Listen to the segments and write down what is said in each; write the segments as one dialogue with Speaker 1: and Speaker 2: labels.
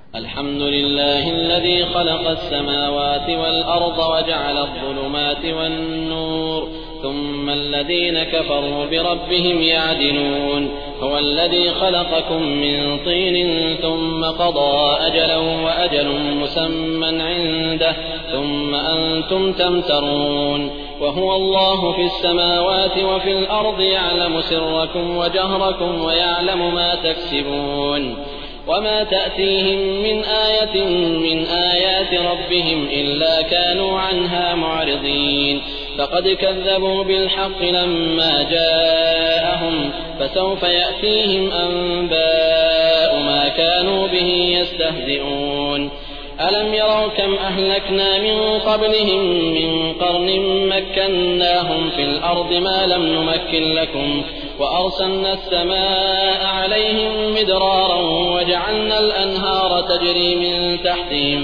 Speaker 1: الحمد لله الذي خلق السماوات والأرض وجعل الظلمات والنور ثم الذين كفروا بربهم يعدلون. هو الذي خلقكم من طين ثم قضى أجلا وأجل مسمى عنده ثم أنتم تمترون. وهو الله في السماوات وفي الأرض يعلم سركم وجهركم ويعلم ما تكسبون. وما تأتيهم من آية من آيات ربهم إلا كانوا عنها معرضين. فقد كذبوا بالحق لما جاءهم فسوف يأتيهم أنباء ما كانوا به يستهزئون. ألم يروا كم أهلكنا من قبلهم من قرن مكناهم في الأرض ما لم نمكن لكم وأرسلنا السماء عليهم مدرارا وجعلنا الأنهار تجري من تحتهم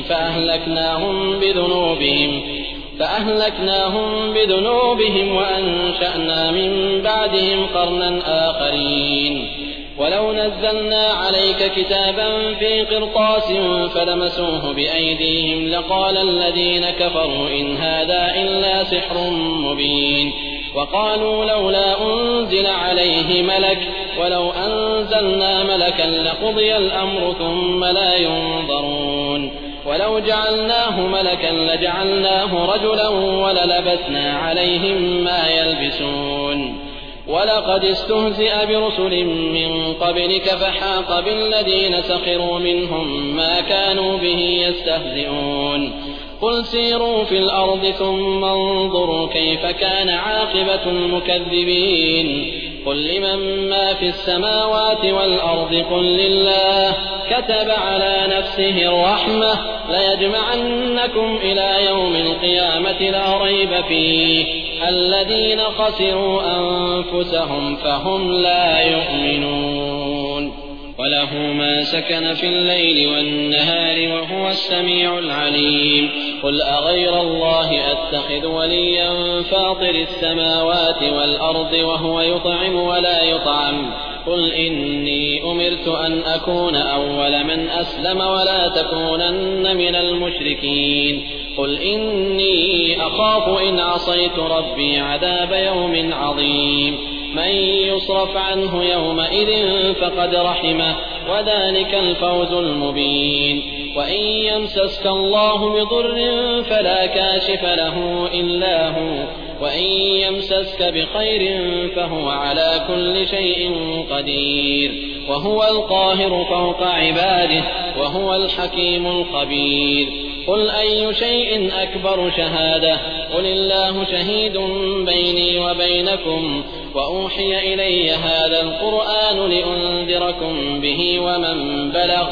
Speaker 1: فأهلكناهم بذنوبهم وأنشأنا من بعدهم قرنا آخرين. ولو نزلنا عليك كتابا في قرطاس فلمسوه بأيديهم لقال الذين كفروا إن هذا إلا سحر مبين. وقالوا لولا أنزل عليه ملك ولو أنزلنا ملكا لقضي الأمر ثم لا ينظرون. ولو جعلناه ملكا لجعلناه رجلا وللبسنا عليهم ما يلبسون. ولقد استهزئ برسل من قبلك فحاق بالذين سخروا منهم ما كانوا به يستهزئون. قل سيروا في الأرض ثم انظروا كيف كان عاقبة المكذبين. قل لمن ما في السماوات والأرض قل لله كتب على نفسه الرحمة ليجمعنكم إلى يوم القيامة لا ريب فيه الذين خسروا أنفسهم فهم لا يؤمنون. وله ما سكن في الليل والنهار وهو السميع العليم. قل أغير الله أتخذ وليا فاطر السماوات والأرض وهو يطعم ولا يطعم. قل إني أمرت أن أكون أول من أسلم ولا تكونن من المشركين. قل إني أخاف إن عصيت ربي عذاب يوم عظيم. من يصرف عنه يومئذ فقد رحمه وذلك الفوز المبين. وإن يمسسك الله بضر فلا كاشف له إلا هو وإن يمسسك بخير فهو على كل شيء قدير. وهو القاهر فوق عباده وهو الحكيم الخبير. قل أي شيء أكبر شهادة قل الله شهيد بيني وبينكم وأوحي إلي هذا القرآن لأنذركم به ومن بلغ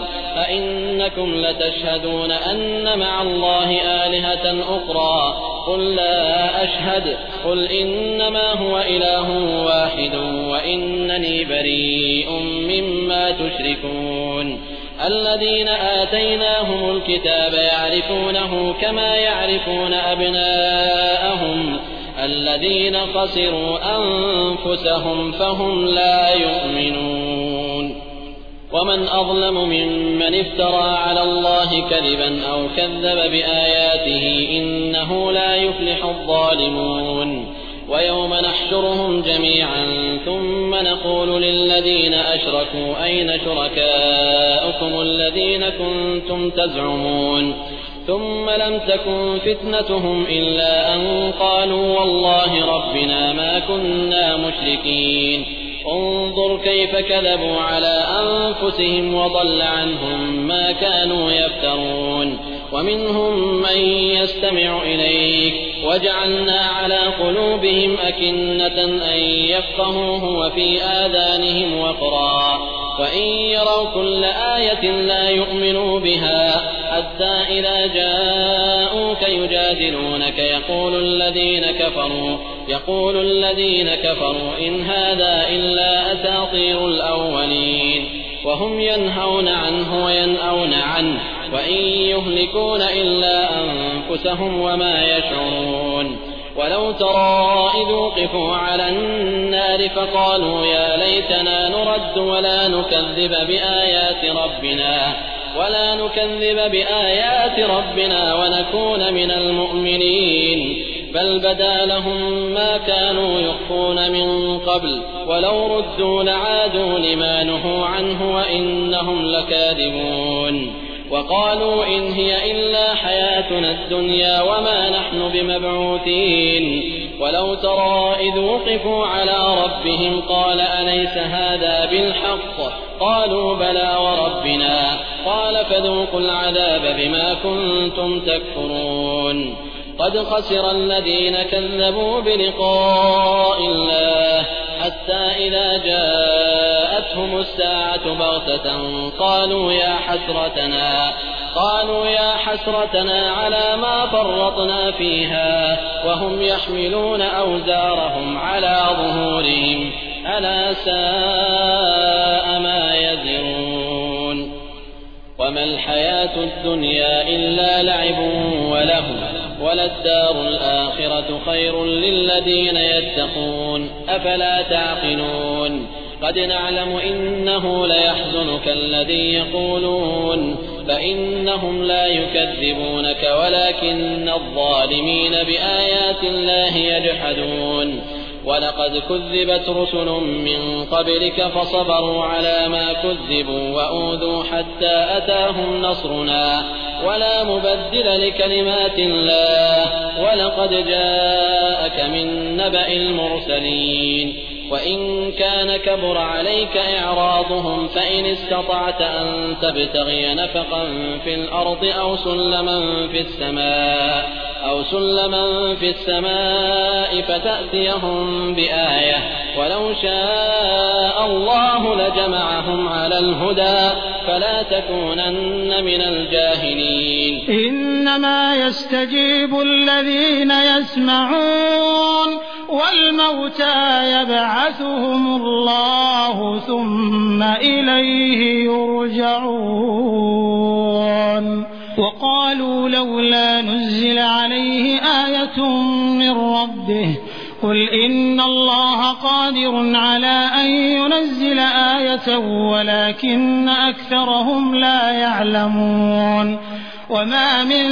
Speaker 1: أئنكم لتشهدون أن مع الله آلهة أخرى قل لا أشهد قل إنما هو إله واحد وإنني بريء مما تشركون. الذين آتيناهم الكتاب يعرفونه كما يعرفون أبناءهم الذين خسروا أنفسهم فهم لا يؤمنون. ومن أظلم ممن افترى على الله كذبا أو كذب بآياته إنه لا يفلح الظالمون. ويوم نحشرهم جميعا ثم نقول للذين أشركوا أين شركاؤكم الذين كنتم تزعمون ثم لم تكن فتنتهم إلا أن قالوا والله ربنا ما كنا مشركين. انظر كيف كذبوا على أنفسهم وضل عنهم ما كانوا يفترون. ومنهم من يستمع إليك وجعلنا على قلوبهم أكنة أن يفقهوه وفي آذانهم وقرا وإن يروا كل آية لا يؤمنوا بها حتى إذا جاءوك يجادلونك يقول الذين كفروا إن هذا إلا أساطير الأولين. وهم ينهون عنه وينأون عنه وإن يهلكون إلا أنفسهم وما يشعرون. ولو ترى إذ وقفوا على النار فقالوا يا ليتنا نرد ولا نكذب بآيات ربنا ولا نكذب بآيات ربنا ونكون من المؤمنين بل بدا لهم ما كانوا يخفون من قبل ولو ردوا لعادوا لما نهوا عنه وإنهم لكاذبون وقالوا إن هي إلا حياتنا الدنيا وما نحن بمبعوثين ولو ترى إذ وقفوا على ربهم قال أليس هذا بالحق قالوا بلى وربنا قال فذوقوا العذاب بما كنتم تكفرون قد خسر الذين كذبوا بلقاء الله حتى إذا جاءتهم الساعة بغتة قالوا يا حسرتنا على ما فرطنا فيها وهم يحملون أوزارهم على ظهورهم ألا ساء ما يزرون وما الحياة الدنيا إلا لعب ولهو وللدار الآخرة خير للذين يتقون أفلا تعقلون قد نعلم إنه ليحزنك الذي يقولون فإنهم لا يكذبونك ولكن الظالمين بآيات الله يجحدون ولقد كذبت رسل من قبلك فصبروا على ما كذبوا وأوذوا حتى أتاهم نصرنا ولا مبدل لكلمات الله ولقد جاءك من نبأ المرسلين وإن كان كبر عليك إعراضهم فإن استطعت أن تبتغي نفقا في الأرض أو سلما في السماء فتأتيهم بآية ولو شاء الله لجمعهم على الهدى فلا تكونن من الجاهلين
Speaker 2: إنما يستجيب الذين يسمعون والموتى يبعثهم الله ثم إليه يرجعون وقالوا لولا نزل عليه آية من ربه قل إن الله قادر على أن ينزل آية ولكن أكثرهم لا يعلمون وما من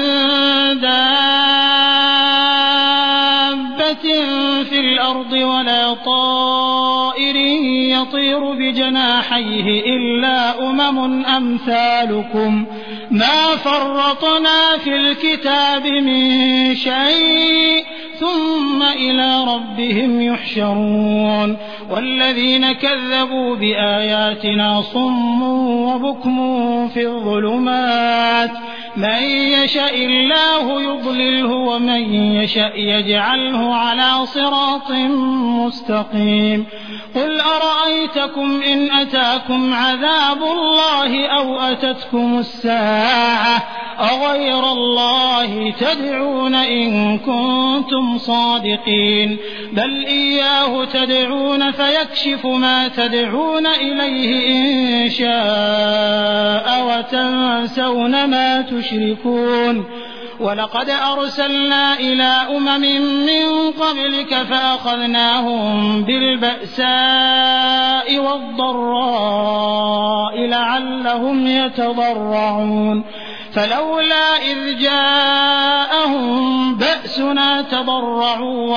Speaker 2: دابة في الأرض ولا طائر يطير بجناحيه إلا أمم أمثالكم ما فرطنا في الكتاب من شيء ثم إلى ربهم يحشرون والذين كذبوا بآياتنا صم وبكم في الظلمات من يشاء الله يضلله ومن يشاء يجعله على صراط مستقيم قل أرأيتكم إن أتاكم عذاب الله أو أتتكم الساعة أغير الله تدعون إن كنتم صادقين بل إياه تدعون فيكشف ما تدعون إليه إن شاء وتنسون ما تشركون ولقد أرسلنا إلى أمم من قبلك فأخذناهم بالبأساء والضراء لعلهم يتضرعون فلولا إذ جاءهم بأسنا تضرعوا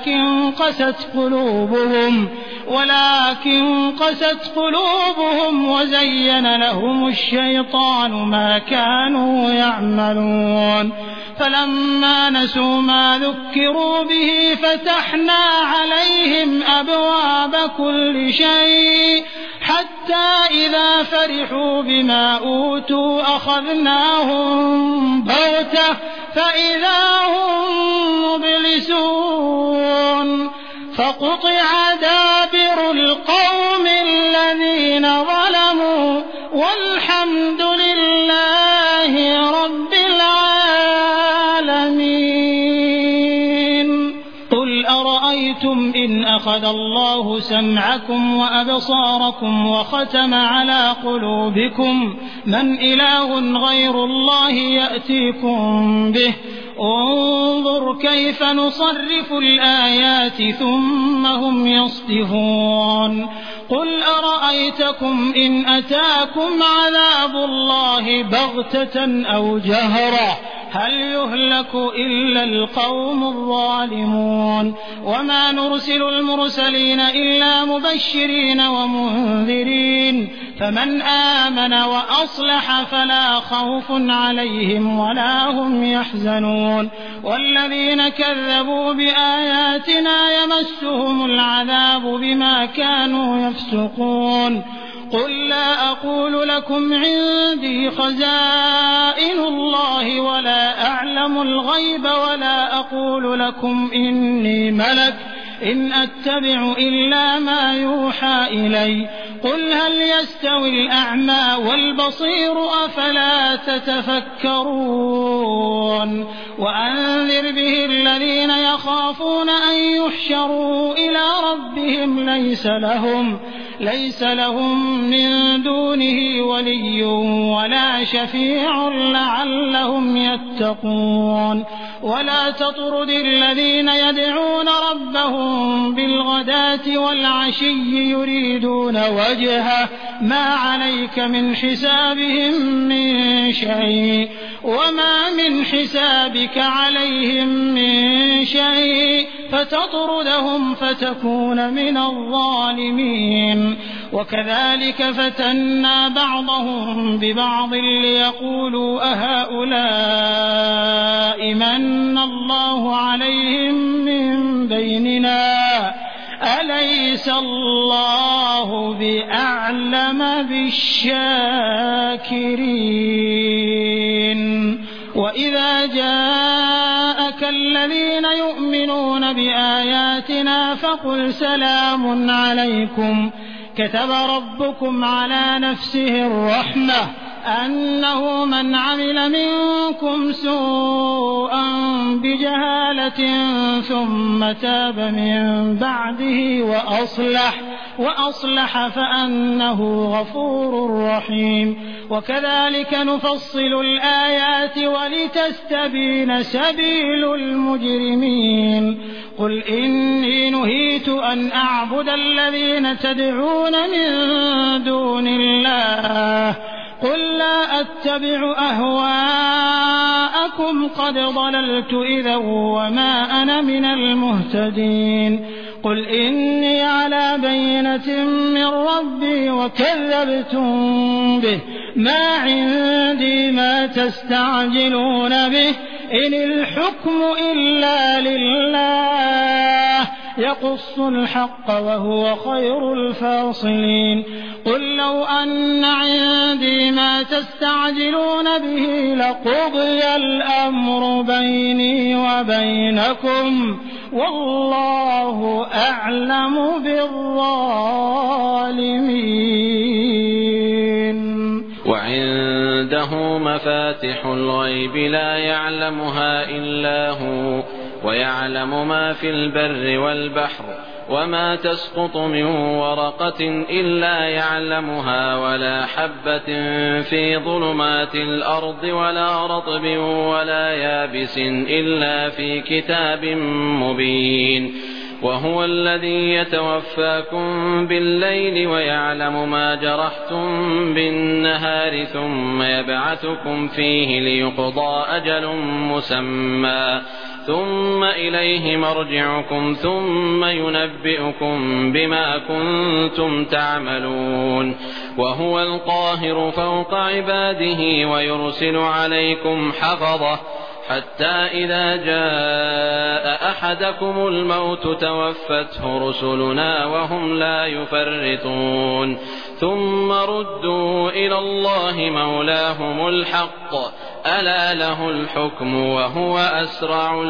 Speaker 2: ولكن قست قلوبهم وزين لهم الشيطان ما كانوا يعملون فلما نسوا ما ذكروا به فتحنا عليهم أبواب كل شيء حتى إذا فرحوا بما أوتوا أخذناهم بغتة فإذا هم مبلسون فقطع دابر القوم الذين ظلموا والحمد لله رب العالمين قل أرأيتم إن أخذ الله سمعكم وأبصاركم وختم على قلوبكم من إله غير الله يأتيكم به انظر كيف نصرف الآيات ثم هم يصدفون قل أرأيتكم إن أتاكم عذاب الله بغتة أو جهرة هل يهلك إلا القوم الظالمون وما نرسل المرسلين إلا مبشرين ومنذرين فمن آمن وأصلح فلا خوف عليهم ولا هم يحزنون والذين كذبوا بآياتنا يمسهم العذاب بما كانوا يفسقون قل لا أقول لكم عندي خزائن الله ولا أعلم الغيب ولا أقول لكم إني ملك إن أتبع إلا ما يوحى إلي قل هل يستوي الأعمى والبصير أفلا تتفكرون وأنذر به الذين يخافون أن يحشروا إلى ربهم ليس لهم من دونه ولي ولا شفيع لعلهم يتقون ولا تطرد الذين يدعون ربهم بالغداة والعشي يريدون وجهه ما عليك من حسابهم من شيء وما من حسابك عليهم من شيء فتطردهم فتكون من الظالمين وكذلك فتنا بعضهم ببعض ليقولوا أهؤلاء من الله عليهم من بيننا أليس الله بأعلم بالشاكرين وإذا جاءك الذين يؤمنون بآياتنا فقل سلام عليكم كتب ربكم على نفسه الرحمة أنه من عمل منكم سوءا بجهالة ثم تاب من بعده وأصلح فأنه غفور رحيم وكذلك نفصل الآيات ولتستبين سبيل المجرمين قل إني نهيت أن أعبد الذين تدعون من دون الله قل لا أتبع أهواءكم قد ضللت إذا وما أنا من المهتدين قل إني على بينة من ربي وكذبتم به ما عندي ما تستعجلون به إن الحكم إلا لله يقص الحق وهو خير الفاصلين قل لو أن عندي ما تستعجلون به لقضي الأمر بيني وبينكم والله أعلم بالظالمين
Speaker 1: وعنده مفاتح الغيب لا يعلمها إلا هو ويعلم ما في البر والبحر وما تسقط من ورقة إلا يعلمها ولا حبة في ظلمات الأرض ولا رطب ولا يابس إلا في كتاب مبين وهو الذي يتوفاكم بالليل ويعلم ما جرحتم بالنهار ثم يبعثكم فيه ليقضى أجل مسمى ثم إليه مرجعكم ثم ينبئكم بما كنتم تعملون وهو القاهر فوق عباده ويرسل عليكم حفظة حتى إذا جاء أحدكم الموت توفته رسلنا وهم لا يفرطون ثم ردوا إلى الله مولاهم الحق ألا له الحكم وهو أسرع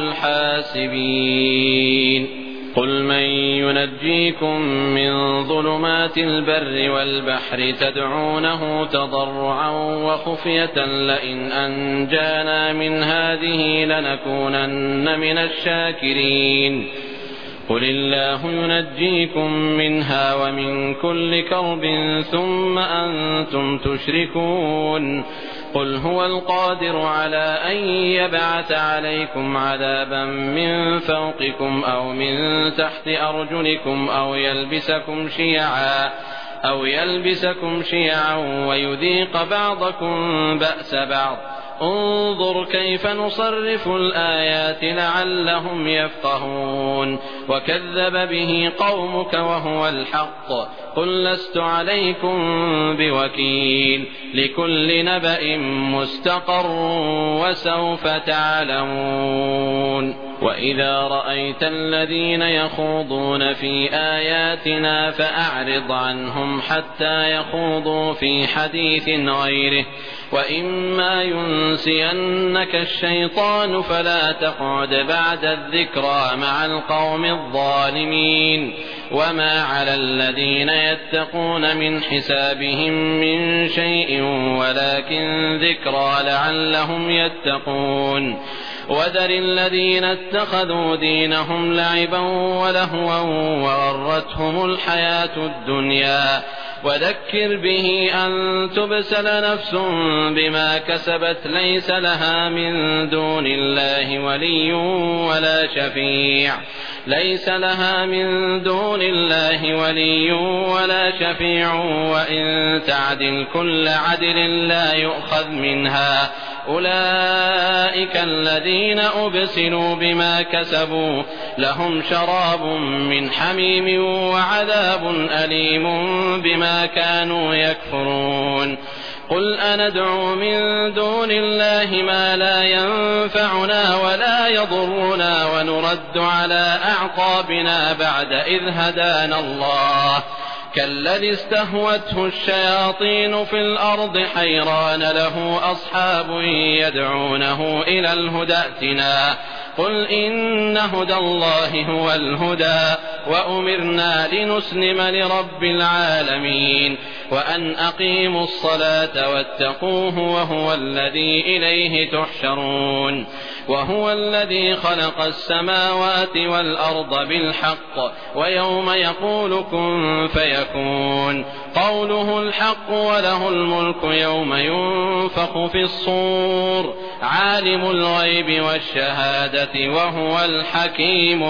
Speaker 1: الحاسبين قل من ينجيكم من ظلمات البر والبحر تدعونه تضرعا وخفية لئن أنجانا من هذه لنكونن من الشاكرين قل الله ينجيكم منها ومن كل كرب ثم أنتم تشركون قل هو القادر على أن يبعث عليكم عذابا من فوقكم أو من تحت أرجلكم أو يلبسكم شيعا ويذيق بعضكم بأس بعض. انظر كيف نصرف الآيات لعلهم يفقهون. وكذب به قومك وهو الحق. قل لست عليكم بوكيل. لكل نبأ مستقر وسوف تعلمون. وإذا رأيت الذين يخوضون في آياتنا فأعرض عنهم حتى يخوضوا في حديث غيره. وإما ينسينك الشيطان فلا تقعد بعد الذكرى مع القوم الظالمين. وما على الذين يتقون من حسابهم من شيء ولكن ذكرى لعلهم يتقون. وذر الذين اتخذوا دينهم لعبا ولهوا وغرتهم الحياة الدنيا. وذكر به أن تبسل نفس بما كسبت ليس لها من دون الله ولي ولا شفيع وإن تعدل كل عدل لا يؤخذ منها. أولئك الذين أبسلوا بما كسبوا لهم شراب من حميم وعذاب أليم بما كانوا يكفرون. قل أندعو من دون الله ما لا ينفعنا ولا يضرنا ونرد على أعقابنا بعد إذ هدانا الله كالذي استهوته الشياطين في الأرض حيران له أصحاب يدعونه إلى الهدى ائتنا. قل إن هدى الله هو الهدى وأمرنا لنسلم لرب العالمين وأن أقيموا الصلاة واتقوه وهو الذي إليه تحشرون. وهو الذي خلق السماوات والأرض بالحق ويوم يقول كن فيكون قوله الحق وله الملك يوم ينفخ في الصور عالم الغيب والشهادة وهو الحكيم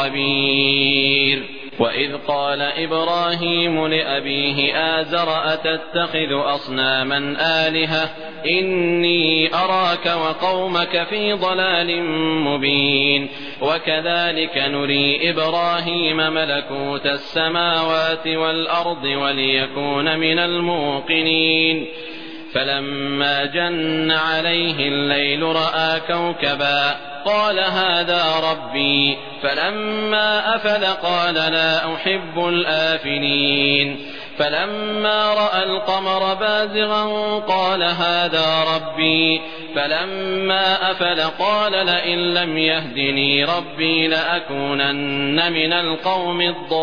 Speaker 1: الخبير. وإذ قال إبراهيم لأبيه آزر أتتخذ أصناما آلهة إني أراك وقومك في ضلال مبين. وكذلك نري إبراهيم ملكوت السماوات والأرض وليكون من الموقنين. فلما جن عليه الليل رأى كوكبا قال هذا ربي فلما أفل قال لا أحب الآفلين. فلما رأى القمر بازغا قال هذا ربي فلما أفل قال لئن لم يهدني ربي لأكونن من القوم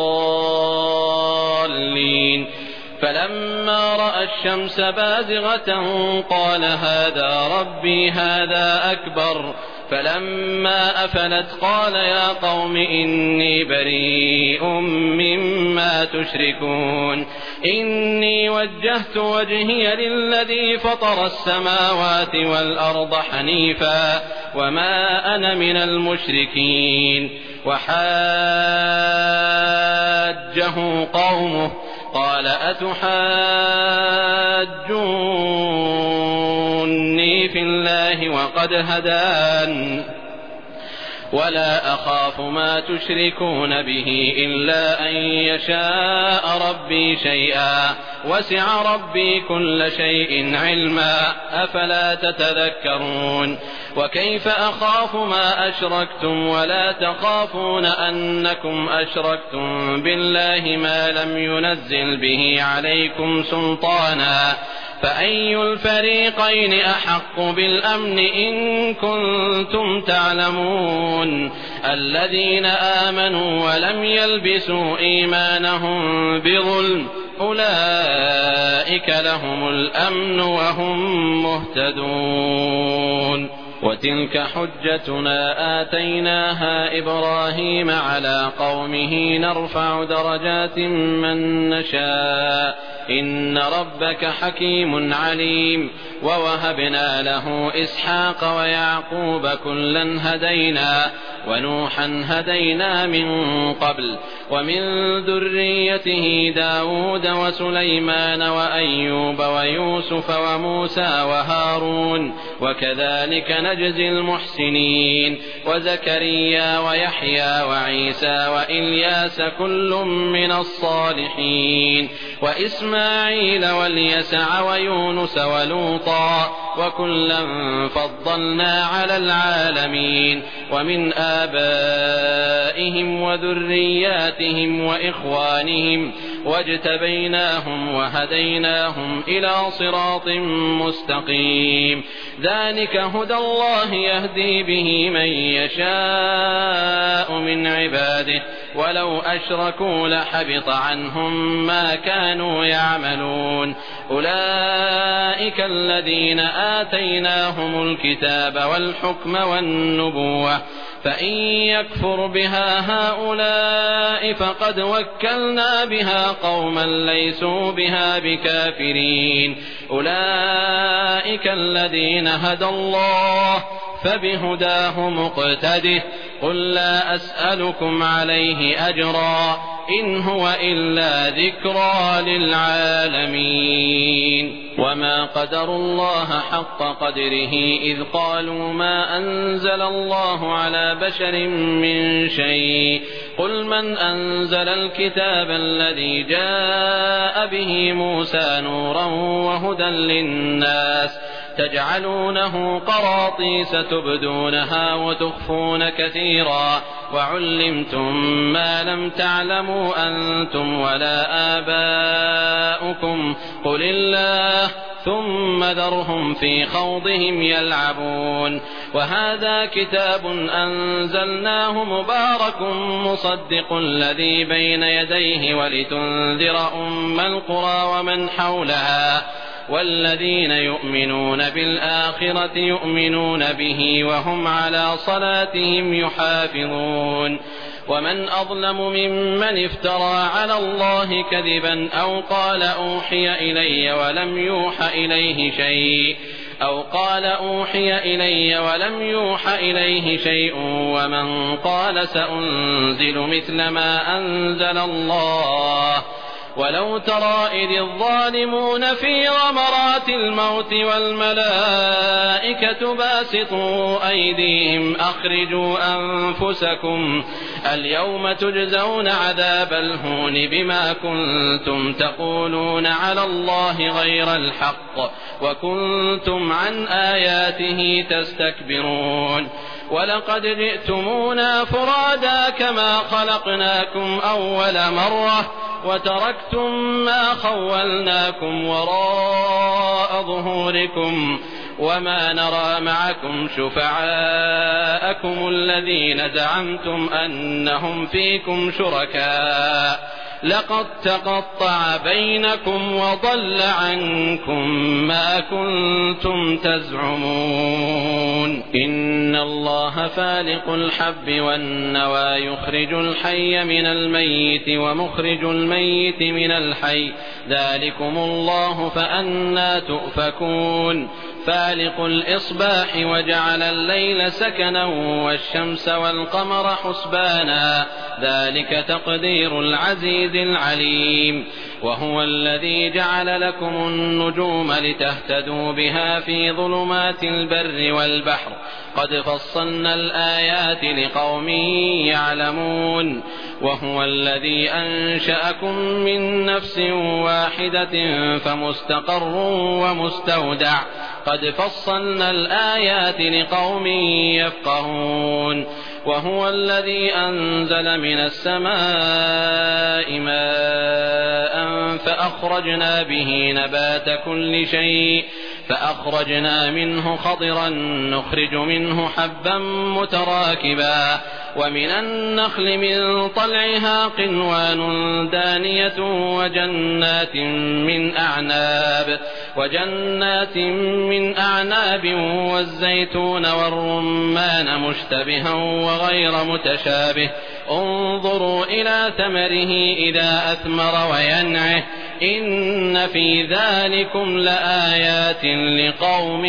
Speaker 1: الضالين. فلما رأى الشمس بازغة قال هذا ربي هذا أكبر. فلما أفلت قال يا قوم إني بريء مما تشركون إني وجهت وجهي للذي فطر السماوات والأرض حنيفا وما أنا من المشركين. وحاجه قومه قال أتحاجوني في الله وقد هدان ولا أخاف ما تشركون به إلا أن يشاء ربي شيئا وسع ربي كل شيء علما أفلا تتذكرون. وكيف أخاف ما أشركتم ولا تخافون أنكم أشركتم بالله ما لم ينزل به عليكم سلطانا فأي الفريقين أحق بالأمن إن كنتم تعلمون. الذين آمنوا ولم يلبسوا إيمانهم بظلم أولئك لهم الأمن وهم مهتدون. وتلك حجتنا آتيناها إبراهيم على قومه نرفع درجات من نشاء إن ربك حكيم عليم. ووهبنا له إسحاق ويعقوب كلا هدينا ونوحا هدينا من قبل ومن ذريته داود وسليمان وأيوب ويوسف وموسى وهارون وكذلك نجزي المحسنين وزكريا ويحيى وعيسى وإلياس كل من الصالحين وإسماعيل واليسع ويونس ولوطا وكلا فضلنا على العالمين ومن آبائهم وذرياتهم وإخوانهم واجتبيناهم وهديناهم إلى صراط مستقيم ذلك هدى الله يهدي به من يشاء من عباده ولو أشركوا لحبط عنهم ما كانوا يعملون أولئك الذين آتيناهم الكتاب والحكم والنبوة فإن يكفر بها هؤلاء فقد وكلنا بها قوما ليسوا بها بكافرين أولئك الذين هدى الله فبهداه مقتده قل لا أسألكم عليه أجرا إن هو إلا ذكرى للعالمين وما قدروا الله حق قدره إذ قالوا ما أنزل الله على بشر من شيء قل من أنزل الكتاب الذي جاء به موسى نورا وهدى للناس تجعلونه قراطيس تبدونها وتخفون كثيرا وعلمتم ما لم تعلموا أنتم ولا آباؤكم قل الله ثم ذرهم في خوضهم يلعبون وهذا كتاب أنزلناه مبارك مصدق الذي بين يديه ولتنذر أم القرى ومن حولها والذين يؤمنون بالآخرة يؤمنون به وهم على صلاتهم يحافظون ومن أظلم ممن افترى على الله كذبا أو قال أوحي إلي ولم يوحى إليه شيء ومن قال سأنزل مثل ما أنزل الله ولو ترى إذ الظالمون في غمرات الموت والملائكة باسطوا أيديهم أخرجوا أنفسكم اليوم تجزون عذاب الهون بما كنتم تقولون على الله غير الحق وكنتم عن آياته تستكبرون ولقد جئتمونا فرادا كما خلقناكم أول مرة وتركتم ما خولناكم وراء ظهوركم وما نرى معكم شفعاءكم الذين زعمتم أنهم فيكم شركاء لقد تقطع بينكم وضل عنكم ما كنتم تزعمون إن الله فالق الحب والنوى يخرج الحي من الميت ومخرج الميت من الحي ذلكم الله فأنى تؤفكون فالق الإصباح وجعل الليل سكنا والشمس والقمر حسبانا ذلك تقدير العزيز العليم وهو الذي جعل لكم النجوم لتهتدوا بها في ظلمات البر والبحر قد فصلنا الآيات لقوم يعلمون وهو الذي أنشأكم من نفس واحدة فمستقر ومستودع قد فصلنا الآيات لقوم يفقهون وهو الذي أنزل من السماء ماء فأخرجنا به نبات كل شيء فأخرجنا منه خضرا نخرج منه حبا متراكبا ومن النخل من طلعها قنوان دانية وجنات من أعناب والزيتون والرمان مشتبها وغير متشابه انظروا إلى ثمره إذا أثمر وينعه إن في ذلكم لآيات لقوم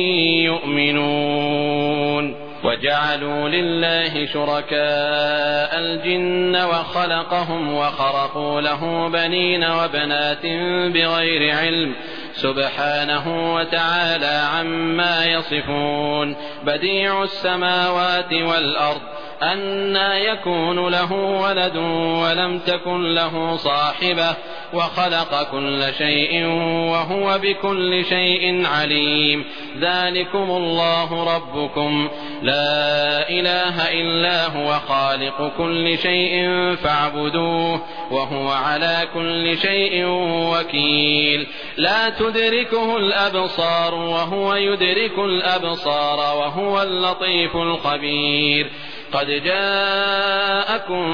Speaker 1: يؤمنون. وجعلوا لله شركاء الجن وخلقهم وخرقوا له بنين وبنات بغير علم سبحانه وتعالى عما يصفون. بديع السماوات والأرض أنى يكون له ولد ولم تكن له صاحبة وخلق كل شيء وهو بكل شيء عليم. ذلكم الله ربكم لا إله إلا هو خالق كل شيء فاعبدوه وهو على كل شيء وكيل. لا تدركه الأبصار وهو يدرك الأبصار وهو اللطيف الخبير. قد جاءكم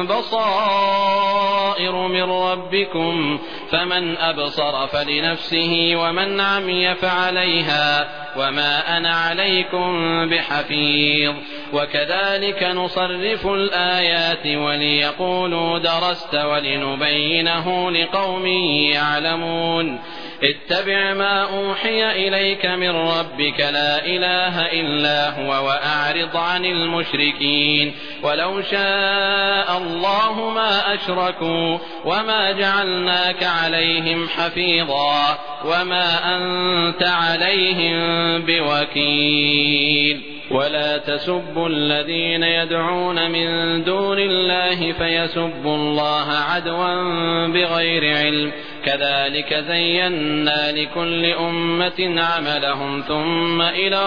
Speaker 1: بصائر من ربكم فمن أبصر فلنفسه ومن عمي فعليها وما أنا عليكم بحفيظ. وكذلك نصرف الآيات وليقولوا درست ولنبينه لقوم يعلمون. اتبع ما أوحي إليك من ربك لا إله إلا هو وأعرض عن المشركين. ولو شاء الله ما أشركوا وما جعلناك عليهم حفيظا وما أنت عليهم بوكيل. ولا تسبوا الذين يدعون من دون الله فيسبوا الله عدوا بغير علم. كذلك زينا لكل أمة عملهم ثم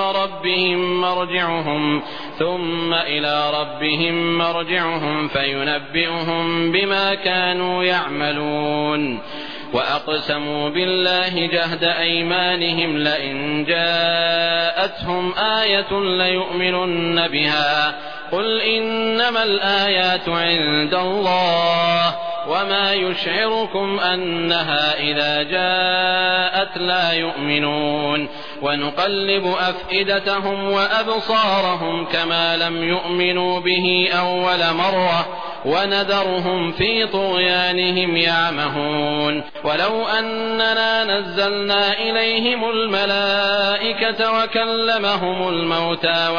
Speaker 1: إلى ربهم مرجعهم فينبئهم بما كانوا يعملون. وأقسموا بالله جهد أيمانهم لئن جاءتهم آية ليؤمنن بها قل إنما الآيات عند الله وما يشعركم أنها إذا جاءت لا يؤمنون. ونقلب أفئدتهم وأبصارهم كما لم يؤمنوا به أول مرة ونذرهم في طغيانهم يعمهون. ولو أننا نزلنا إليهم الملائكة وكلمهم الموتى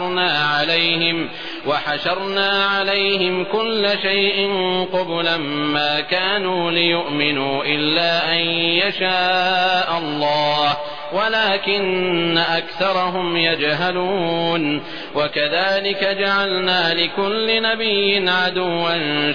Speaker 1: وحشرنا عليهم كل شيء قبلا ما كانوا ليؤمنوا إلا أن يشاء الله ولكن أكثرهم يجهلون. وكذلك جعلنا لكل نبي عدوا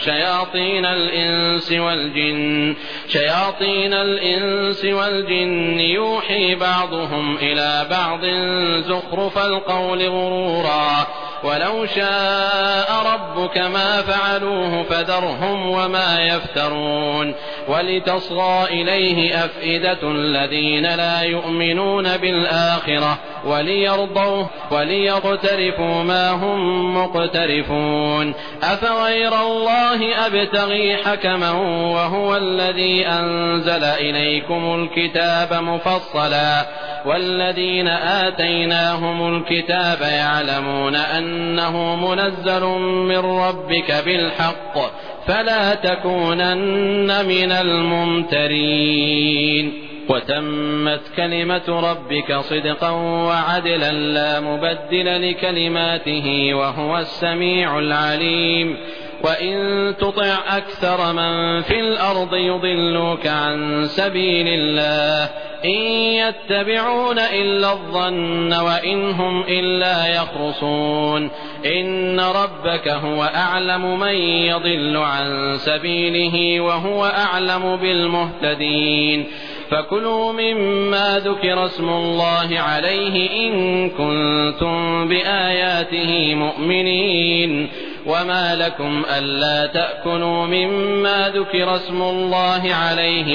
Speaker 1: شياطين الإنس والجن يوحي بعضهم إلى بعض زخرف القول غرورا. ولو شاء ربك ما فعلوه فذرهم وما يفترون. ولتصغى إليه أفئدة الذين لا يؤمنون بالآخرة وليرضوه وليقترفوا ما هم مقترفون. أفغير الله أبتغي حكما وهو الذي أنزل إليكم الكتاب مفصلا والذين آتيناهم الكتاب يعلمون أنه منزل من ربك بالحق فلا تكونن من الممترين. وتمت كلمة ربك صدقا وعدلا لا مبدل لكلماته وهو السميع العليم. وإن تطع أكثر من في الأرض يضلوك عن سبيل الله إن يتبعون إلا الظن وإن هم إلا يخرصون. إن ربك هو أعلم من يضل عن سبيله وهو أعلم بالمهتدين. فكلوا مما ذكر اسم الله عليه إن كنتم بآياته مؤمنين. وما لكم ألا تأكلوا مما ذكر اسم الله عليه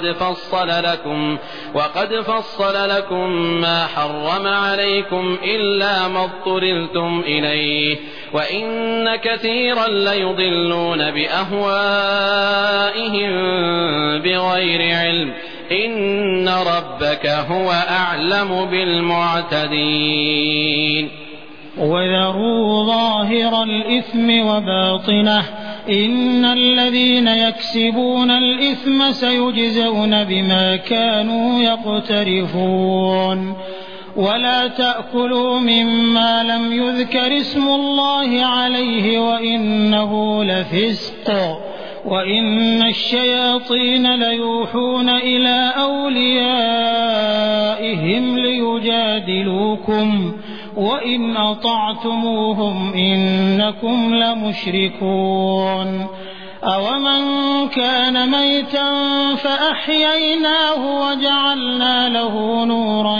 Speaker 1: وقد فصل لكم ما حرم عليكم إلا ما اضطررتم إليه وإن كثيرا ليضلون بأهوائهم بغير علم. إن ربك هو أعلم بالمعتدين.
Speaker 2: وذروا ظاهر الإثم وباطنه إن الذين يكسبون الإثم سيجزون بما كانوا يقترفون ولا تأكلوا مما لم يذكر اسم الله عليه وإنه لفسق وإن الشياطين ليوحون إلى أوليائهم ليجادلوكم وإن أطعتموهم إنكم لمشركون أومن كان ميتا فأحييناه وجعلنا له نورا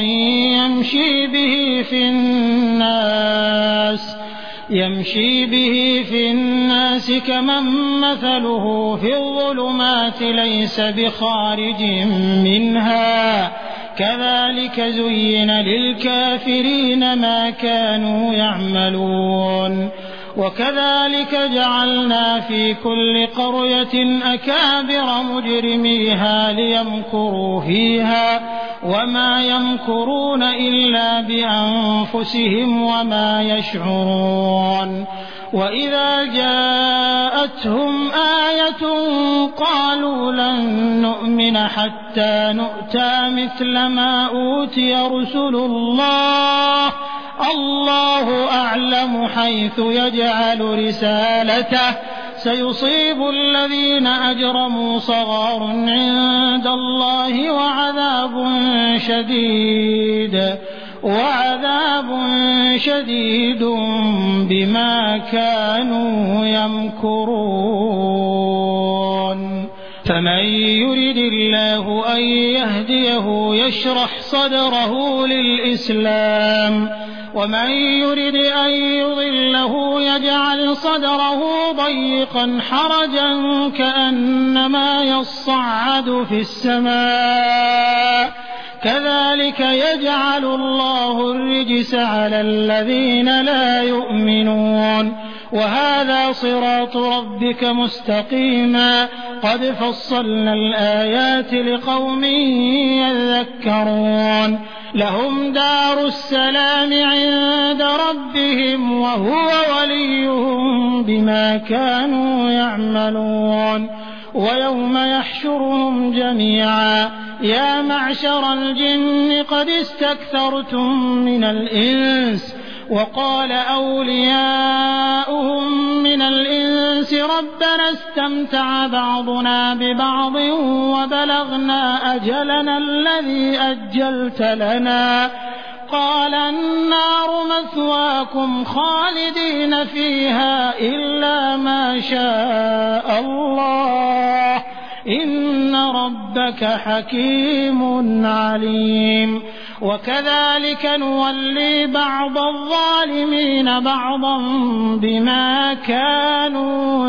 Speaker 2: يمشي به في الناس كمن مثله في الظلمات ليس بخارج منها كذلك زين للكافرين ما كانوا يعملون وكذلك جعلنا في كل قرية أكابر مجرميها ليمكروا فيها وما يمكرون إلا بأنفسهم وما يشعرون وإذا جاءتهم آية قالوا لن نؤمن حتى نؤتى مثل ما أوتي رسل الله أعلم حيث يجعل رسالته سيصيب الذين أجرموا صغار عند الله وعذاب شديد بما كانوا يمكرون فمن يرد الله أن يهديه يشرح صدره للإسلام ومن يرد أن يضله يجعل صدره ضيقا حرجا كأنما يصعد في السماء كذلك يجعل الله الرجس على الذين لا يؤمنون وهذا صراط ربك مستقيما قد فصلنا الآيات لقوم يذكرون لهم دار السلام عند ربهم وهو وليهم بما كانوا يعملون ويوم يحشرهم جميعا يا معشر الجن قد استكثرتم من الإنس وقال أولياؤهم من الإنس ربنا استمتع بعضنا ببعض وبلغنا أجلنا الذي أجلت لنا قال النار مثواكم خالدين فيها إلا ما شاء الله إن ربك حكيم عليم وكذلك نولي بعض الظالمين بعضا بما كانوا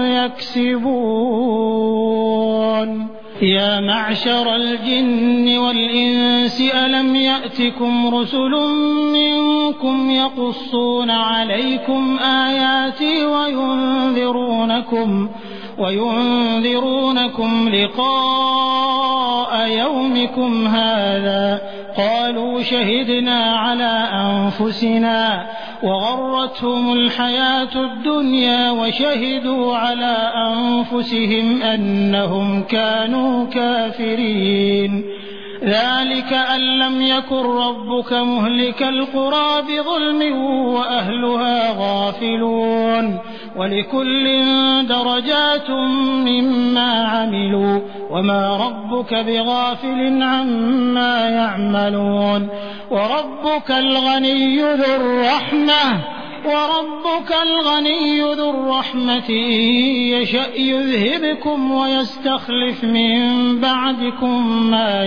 Speaker 2: يكسبون يا معشر الجن والإنس ألم يأتكم رسل منكم يقصون عليكم آياتي وينذرونكم لقاء يومكم هذا قالوا شهدنا على أنفسنا وغرتهم الحياة الدنيا وشهدوا على أنفسهم أنهم كانوا كافرين ذلك أن لم يكن ربك مهلك القرى بظلم وأهلها غافلون ولكل درجات مما عملوا وما ربك بغافل عما يعملون وربك الغني ذو الرحمة إن يشأ يذهبكم ويستخلف من بعدكم ما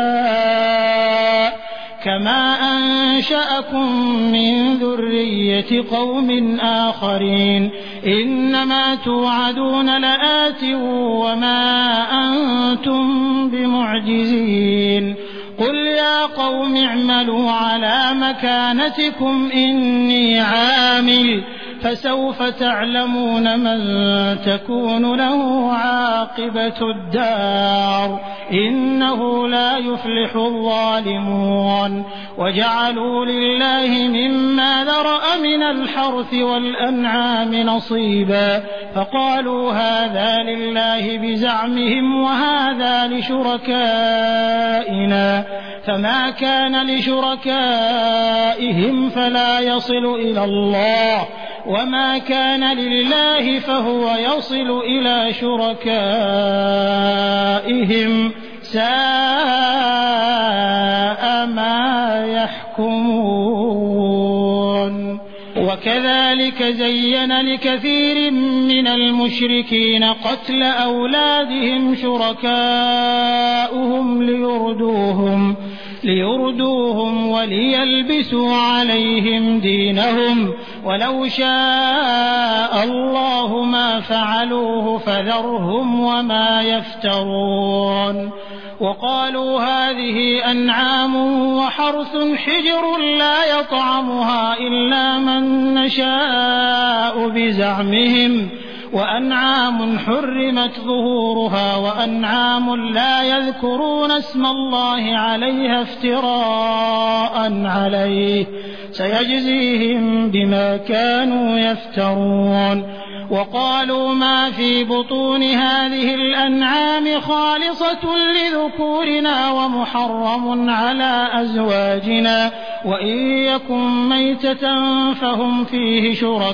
Speaker 2: يشاء كما أنشأكم من ذرية قوم آخرين إنما توعدون لآت وما أنتم بمعجزين قل يا قوم اعملوا على مكانتكم إني عامل فسوف تعلمون من تكون له عاقبة الدار إنه لا يفلح الظالمون وجعلوا لله مما ذرأ من من الحرث والأنعام نصيبا فقالوا هذا لله بزعمهم وهذا لشركائنا فما كان لشركائهم فلا يصل إلى الله وما كان لله فهو يصل إلى شركائهم ساء ما يحكمون. وكذلك زين لكثير من المشركين قتل أولادهم شركاؤهم ليردوهم وليلبسوا عليهم دينهم ولو شاء الله ما فعلوه فذرهم وما يفترون. وقالوا هذه أنعام وحرث حجر لا يطعمها إلا من نشاء بزعمهم وأنعام حرمت ظهورها وأنعام لا يذكرون اسم الله عليها افتراء عليه سيجزيهم بما كانوا يفترون. وقالوا ما في بطون هذه الأنعام خالصة لذكورنا ومحرم على أزواجنا وإن يكن ميتة فهم فيه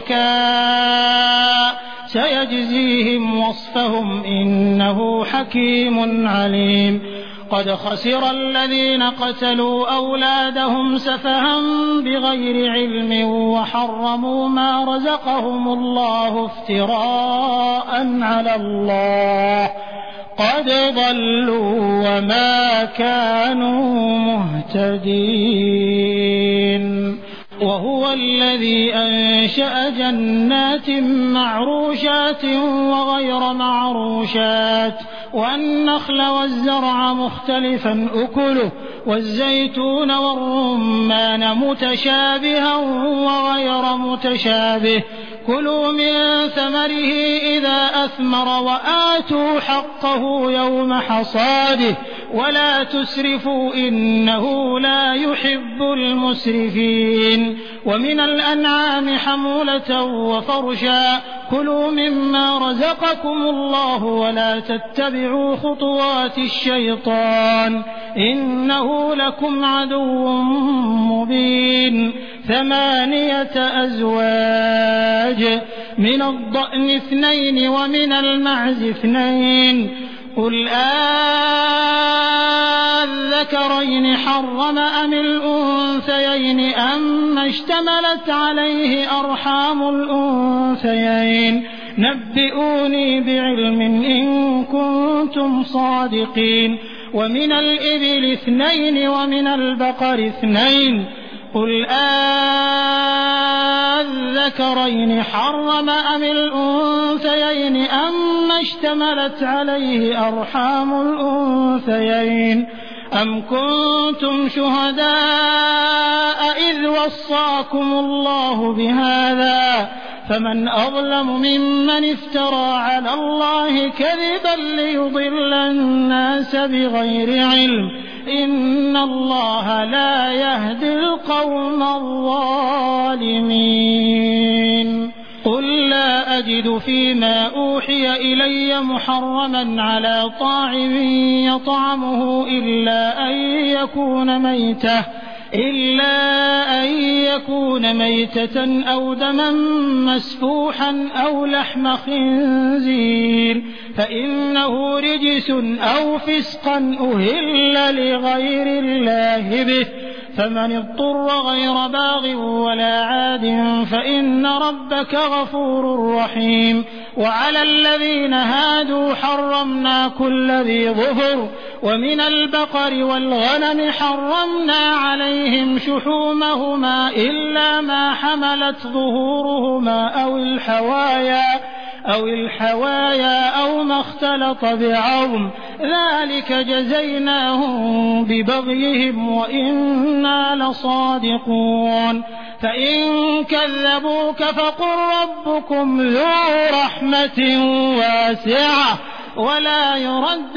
Speaker 2: شركاء سيجزيهم وصفهم إنه حكيم عليم. قد خسر الذين قتلوا أولادهم سفها بغير علم وحرموا ما رزقهم الله افتراء على الله قد ضلوا وما كانوا مهتدين. وهو الذي أنشأ جنات معروشات وغير معروشات والنخل والزرع مختلفا أكله والزيتون والرمان متشابها وغير متشابه كلوا من ثمره إذا أثمر وآتوا حقه يوم حصاده ولا تسرفوا إنه لا يحب المسرفين. ومن الأنعام حمولة وفرشا كلوا مما رزقكم الله ولا تتبعوا خطوات الشيطان إنه لكم عدو مبين. 8 أزواج من الضأن 2 ومن المعز 2 قل الذكرين حرم أم الأنثيين أما اشتملت عليه أرحام الأنثيين نبئوني بعلم إن كنتم صادقين. ومن الإبل 2 ومن البقر 2 قل الذكرين حرم أم الأنثيين أما اشتملت عليه أرحام الأنثيين أم كنتم شهداء إذ وصاكم الله بهذا فمن أظلم ممن افترى على الله كذبا ليضل الناس بغير علم إن الله لا يهدي القوم الظالمين. قل لا أجد فيما أوحي إلي محرما على طاعم يطعمه إلا أن يكون ميتة أو دما مسفوحا أو لحم خنزير فإنه رجس أو فسقا أهل لغير الله به فمن اضطر غير باغ ولا عاد فإن ربك غفور رحيم. وعلى الذين هادوا حرمنا كل ذي ظفر ومن البقر والغنم حرمنا عليهم شحومهما إلا ما حملت ظهورهما أو الحوايا أو ما اختلط بعظم ذلك جزيناهم ببغيهم وإنا لصادقون. فإن كذبوك فقل ربكم ذو رحمة واسعة ولا يرد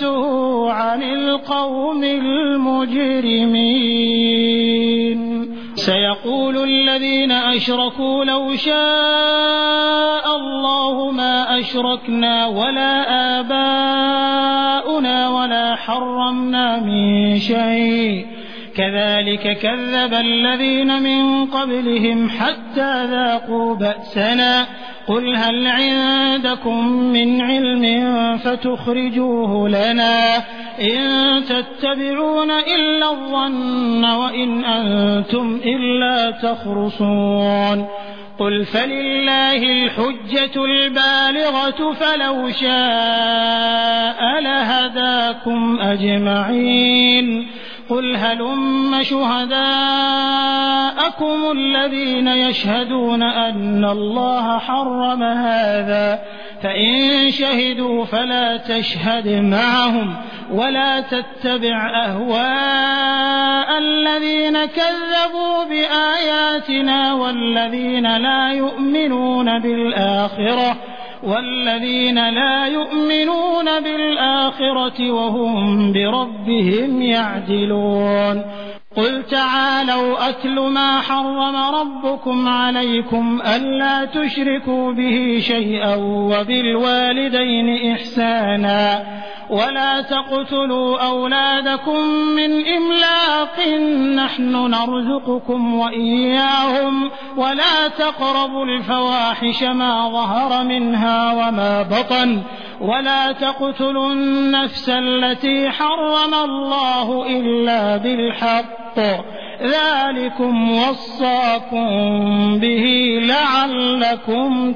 Speaker 2: بأسه عن القوم المجرمين. سيقول الذين أشركوا لو شاء الله ما أشركنا ولا آباؤنا ولا حرمنا من شيء كذلك كذب الذين من قبلهم حتى ذاقوا بأسنا قل هل عندكم من علم فتخرجوه لنا إن تتبعون إلا الظن وإن أنتم إلا تخرصون قل فلله الحجة البالغة فلو شاء لهداكم أجمعين قل هلم شهداءكم الذين يشهدون أن الله حرم هذا فإن شهدوا فلا تشهد معهم ولا تتبع أهواء الذين كذبوا بآياتنا والذين لا يؤمنون بالآخرة وهم بربهم يعدلون قل تعالوا أتل ما حرم ربكم عليكم ألا تشركوا به شيئا وبالوالدين إحسانا ولا تقتلوا أولادكم من إملاق نحن نرزقكم وإياهم ولا تقربوا الفواحش ما ظهر منها وما بطن ولا تقتلوا النفس التي حرم الله إلا بالحق ذلكم وصاكم به لعلكم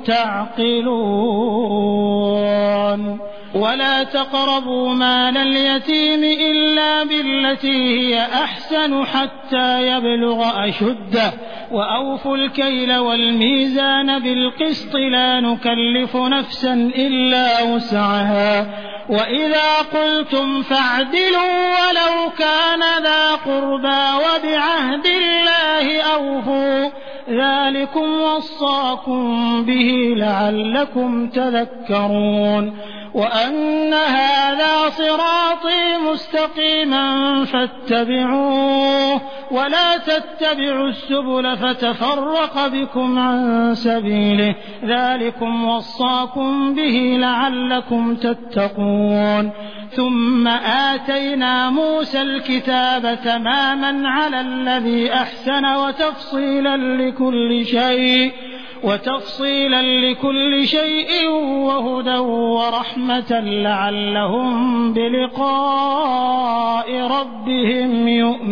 Speaker 2: تعقلون ولا تقربوا مال اليتيم إلا بالتي هي أحسن حتى يبلغ أشده وأوفوا الكيل والميزان بالقسط لا نكلف نفسا إلا وسعها وإذا قلتم فاعدلوا ولو كان ذا قربى وبعهد الله أوفوا ذلكم وصاكم به لعلكم تذكرون وأن هذا صراطي مستقيما فاتبعوه ولا تتبعوا السبل فتفرق بكم عن سبيله ذلكم وصاكم به لعلكم تتقون ثم آتينا موسى الكتاب تماما على الذي أحسن وتفصيلا لكل شيء وهدى ورحمة لعلهم بلقاء ربهم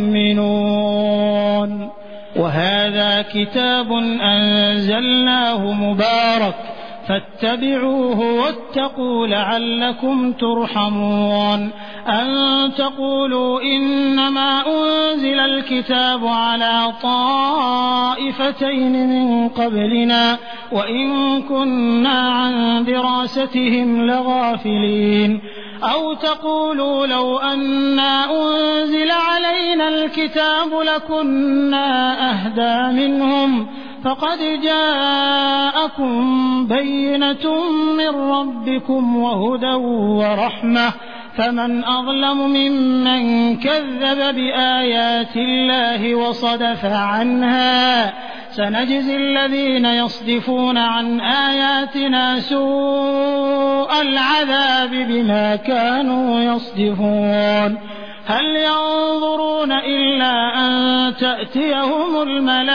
Speaker 2: يؤمنون وهذا كتاب أنزلناه مبارك فاتبعوه واتقوا لعلكم ترحمون أن تقولوا إنما أنزل الكتاب على طائفتين من قبلنا وإن كنا عن دراستهم لغافلين أو تقولوا لو أنا أنزل علينا الكتاب لكنا أهدى منهم فقد جاءكم بينة من ربكم وهدى ورحمة فمن أظلم ممن كذب بآيات الله وصدف عنها سنجزي الذين يصدفون عن آياتنا سوء العذاب بما كانوا يصدفون هل ينظرون إلا أن تأتيهم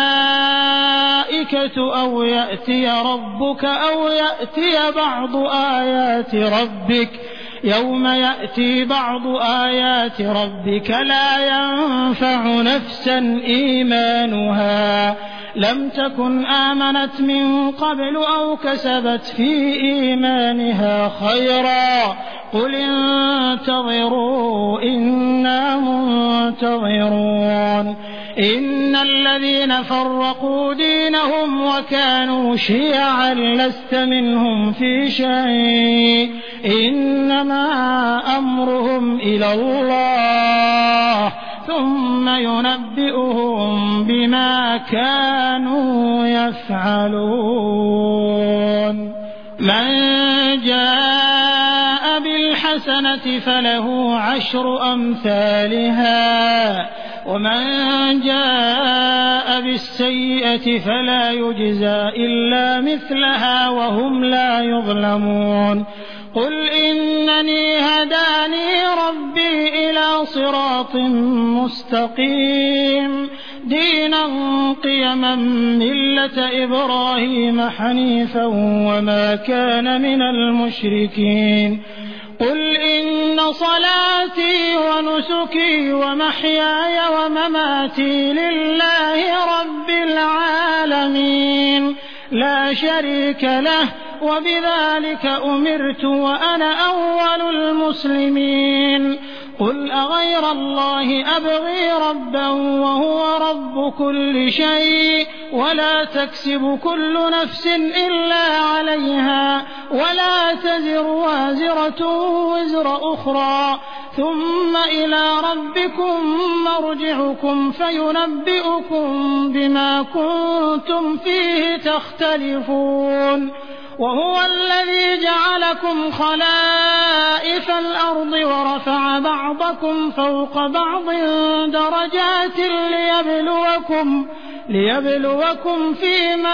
Speaker 2: الملائكة أو يأتي ربك أو يأتي بعض آيات ربك يوم يأتي بعض آيات ربك لا ينفع نفسا إيمانها لم تكن آمنت من قبل أو كسبت في إيمانها خيرا قل انتظروا إنا منتظرون إن الذين فرقوا دينهم وكانوا شيعا لست منهم في شيء إنما أمرهم إلى الله ثم ينبئهم بما كانوا يفعلون من جاء بالحسنة فله 10 أمثالها ومن جاء بالسيئة فلا يجزى إلا مثلها وهم لا يظلمون قل إنني هداني ربي إلى صراط مستقيم دينا قيما ملة إبراهيم حنيفا وما كان من المشركين قل إن صلاتي ونسكي ومحياي ومماتي لله رب العالمين لا شريك له وبذلك أمرت وأنا أول المسلمين قل أغير الله أبغي ربا وهو رب كل شيء ولا تكسب كل نفس إلا عليها ولا تزر وازرة وزر أخرى ثم إلى ربكم مرجعكم فينبئكم بما كنتم فيه تختلفون وهو الذي جعلكم خلائف الأرض ورفع بعضكم فوق بعض درجات ليبلوكم فيما